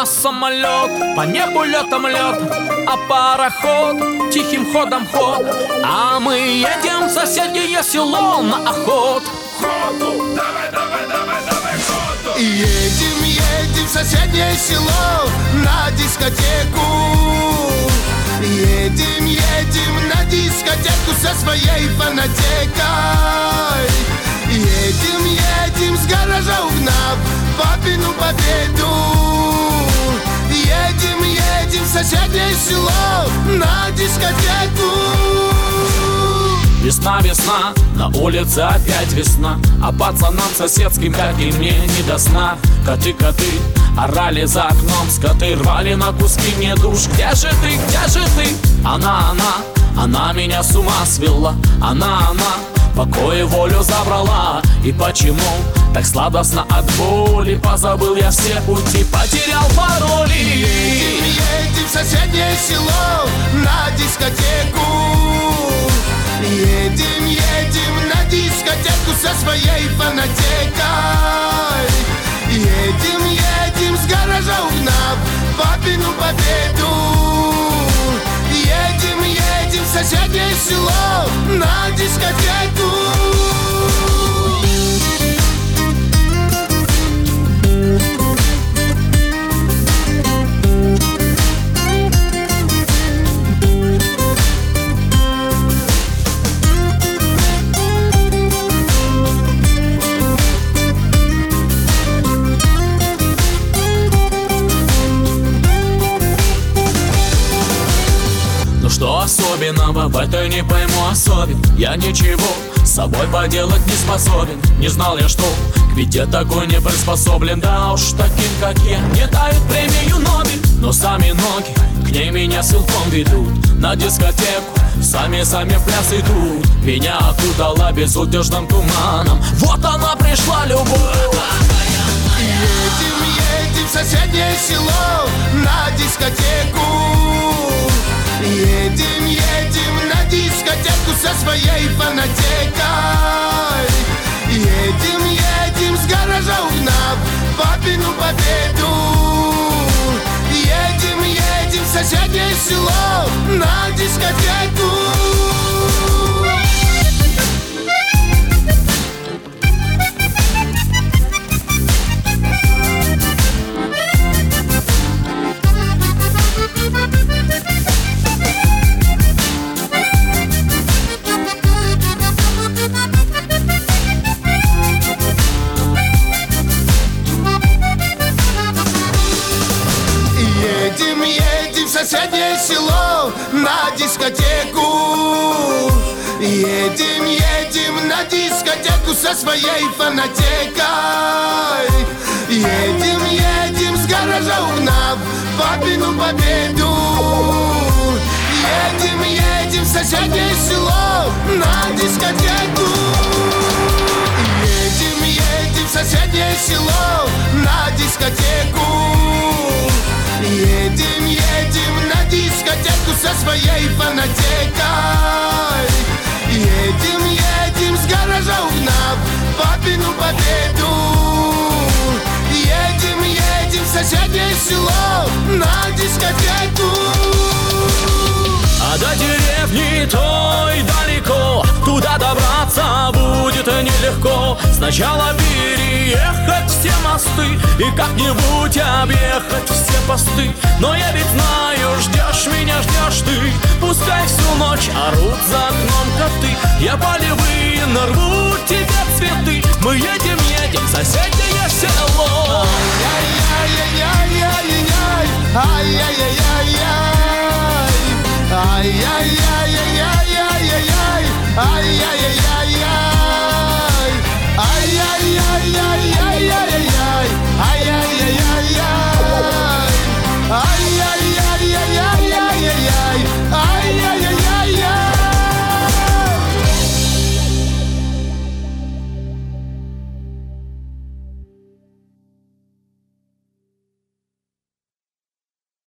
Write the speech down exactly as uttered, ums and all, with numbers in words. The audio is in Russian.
самолет, по небу летом лед, а пароход тихим ходом ход. А мы едем в соседнее село на охот. Ходу, давай, давай, давай, давай, ходу. Едем, едем в соседнее село на дискотеку. Едем, едем на дискотеку со своей фанатекой. Едем, едем с гаража угнав папину победу. Едем, едем в соседнее село на дискотеку. Весна, весна, на улице опять весна, а пацанам соседским, как и мне, не до сна. Коты, коты, орали за окном, скоты рвали на куски мне душ. Где же ты, где же ты? Она, она, она меня с ума свела. Она, она, покой и волю забрала. И почему так сладостно от боли? Позабыл я все пути, потерял пароли. Едем, едем в соседнее село на дискотеку. Едем, едем на дискотеку со своей фанатекой. Едем, едем с гаража угнав папину победу. Едем, едем в соседнее село на дискотеку. Что особенного в этой не пойму особен? Я ничего с собой поделать не способен. Не знал я, что к беде такой не приспособлен. Да уж таким, как я, не дают премию Нобель. Но сами ноги к ней меня силком ведут. На дискотеку сами-сами в пляс идут. Меня окутала безудержным туманом. Вот она пришла, любовь. Едем, едем в соседнее село на дискотеку. Едем, едем на дискотеку со своей фанатекой. Едем, едем с гаража угнав папину победу. Едем, едем в соседнее село на дискотеку. Едем, едем в соседнее село на дискотеку. Едем, едем на дискотеку со своей фанатекой. Едем, едем с гаража угнав папину победу. Едем, едем в соседнее село на дискотеку. Едем, едем в соседнее село на дискотеку. Едем, едем на дискотеку со своей фанатекой. Едем, едем с гаража угнав папину победу. Едем, едем в соседнее село на дискотеку. А до деревни той далеко, туда добраться будет нелегко. Сначала переехать все мосты и как-нибудь объехать все посты. Но я ведь знаю, ждешь меня, ждешь ты. Пускай всю ночь орут за окном коты. Я полевые нарву тебе цветы. Мы едем, едем в соседнее село. Ай-яй-яй-яй-яй-яй-яй, ай-яй-яй.